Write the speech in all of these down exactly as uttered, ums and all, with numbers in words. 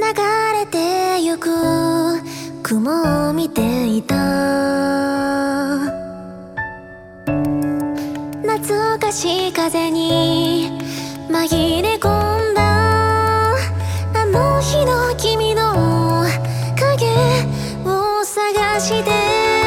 れてゆく雲を見ていた。懐かしい風に紛れ込んだあの日の君の影を探して、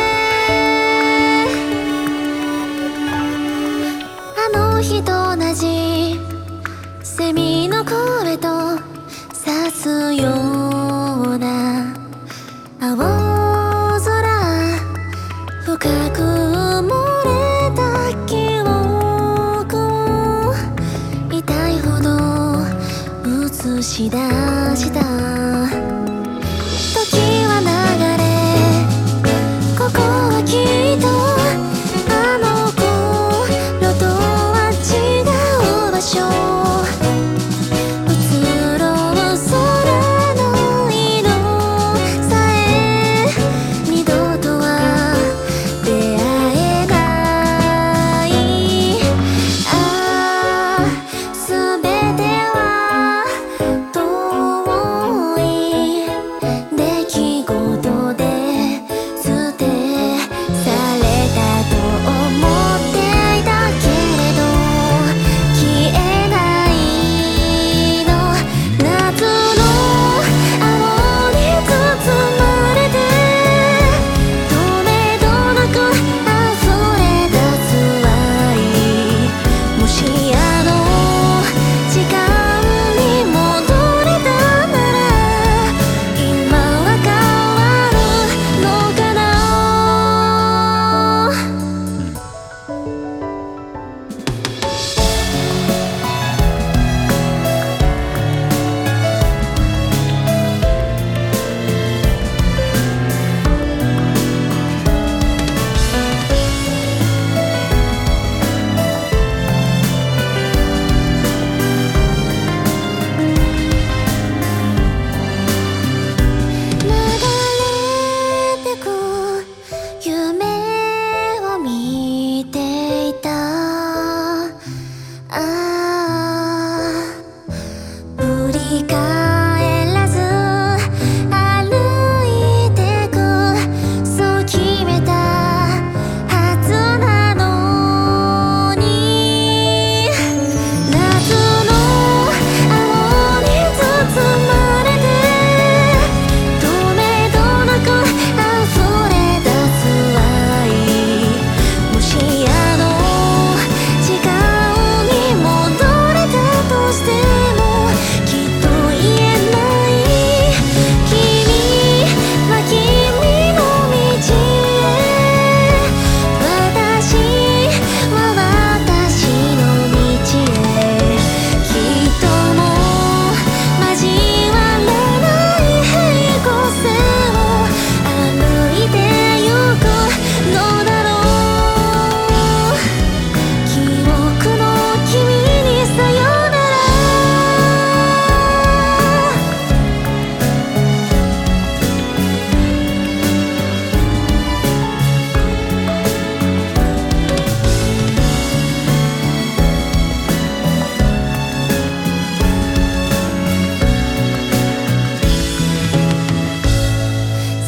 あの日と同じセミの声と刺すような青空、深く埋もれた記憶を痛いほど映し出した。時は流れ、ここはきっとあの頃とは違う場所。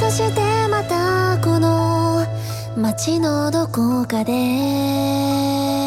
街のどこかで